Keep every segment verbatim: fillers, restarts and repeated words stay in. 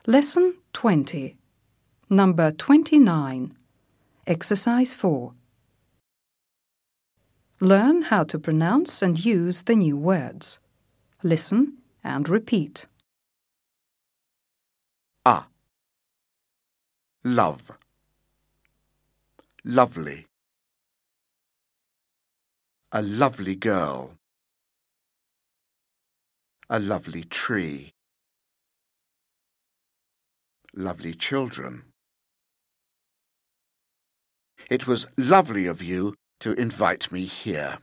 Lesson twenty, number twenty-nine, Exercise four. Learn how to pronounce and use the new words. Listen and repeat. A. Love. Lovely. A lovely girl. A lovely tree. Lovely children. It was lovely of you to invite me here.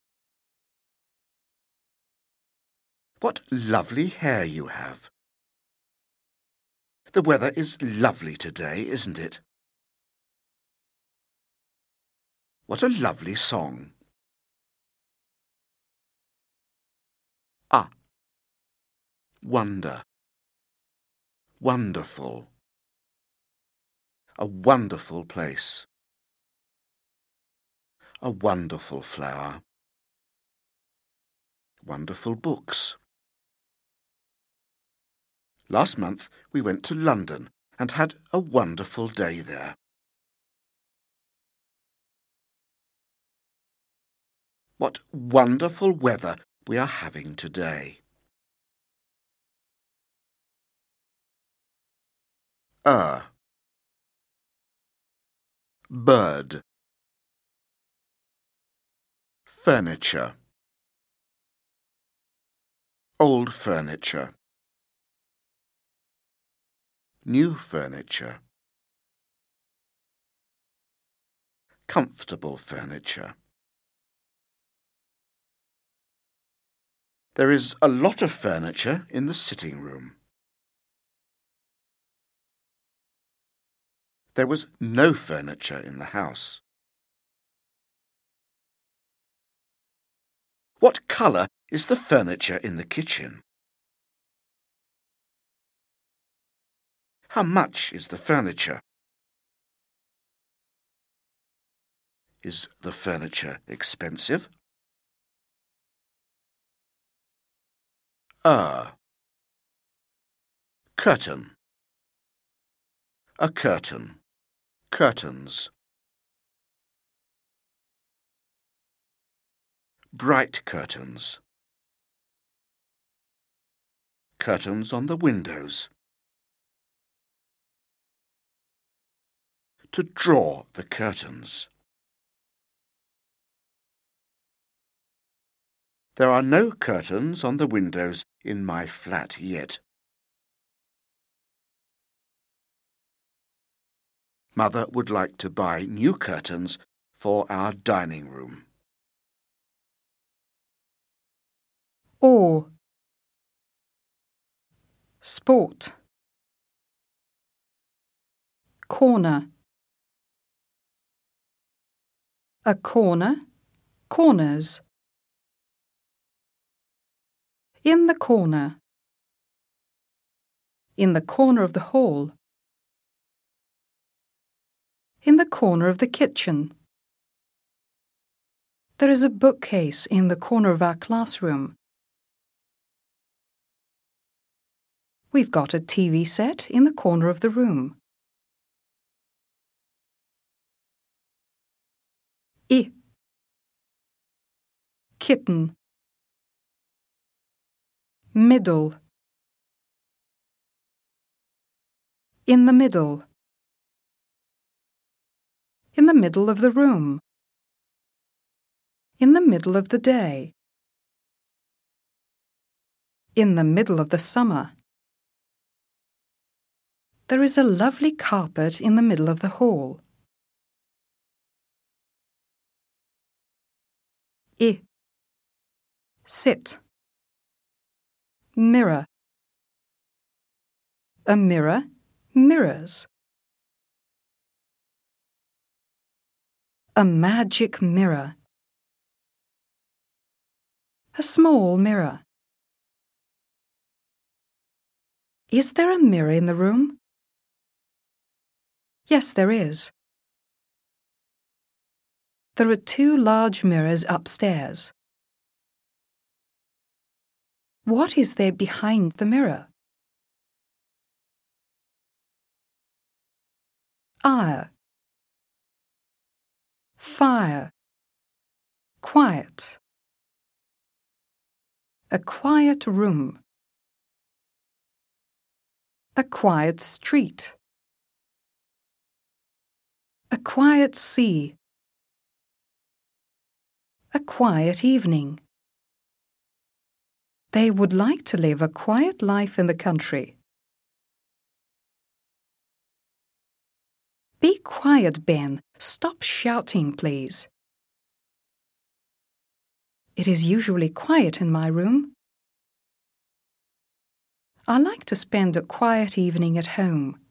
What lovely hair you have. The weather is lovely today, isn't it? What a lovely song. A. Wonder. Wonderful. A wonderful place. A wonderful flower. Wonderful books. Last month we went to London and had a wonderful day there. What wonderful weather we are having today. Er. Bird. Furniture. Old furniture. New furniture. Comfortable furniture. There is a lot of furniture in the sitting room. There was no furniture in the house. What colour is the furniture in the kitchen? How much is the furniture? Is the furniture expensive? Er. Curtain. A curtain. Curtains. Bright curtains. Curtains on the windows. To draw the curtains. There are no curtains on the windows in my flat yet. Mother would like to buy new curtains for our dining room. Or. Sport. Corner. A corner. Corners. In the corner. In the corner of the hall. In the corner of the kitchen. There is a bookcase in the corner of our classroom. We've got a T V set in the corner of the room. I. Kitten. Middle. In the middle. In the middle of the room. In the middle of the day. In the middle of the summer. There is a lovely carpet in the middle of the hall. I. Sit. Mirror. A mirror mirrors. A magic mirror. A small mirror. Is there a mirror in the room? Yes, there is. There are two large mirrors upstairs. What is there behind the mirror? ire, fire, quiet, a quiet room, a quiet street, a quiet sea, a quiet evening. They would like to live a quiet life in the country. Be quiet, Ben. Stop shouting, please. It is usually quiet in my room. I like to spend a quiet evening at home.